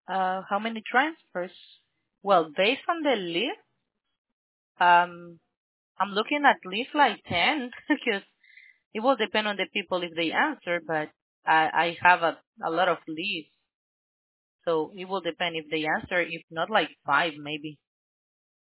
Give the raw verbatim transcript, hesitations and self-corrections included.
Uh, how many transfers? Well, based on the list, um, I'm looking at least like ten because it will depend on the people if they answer, but I, I have a, a lot of leads. So it will depend if they answer, if not like five maybe.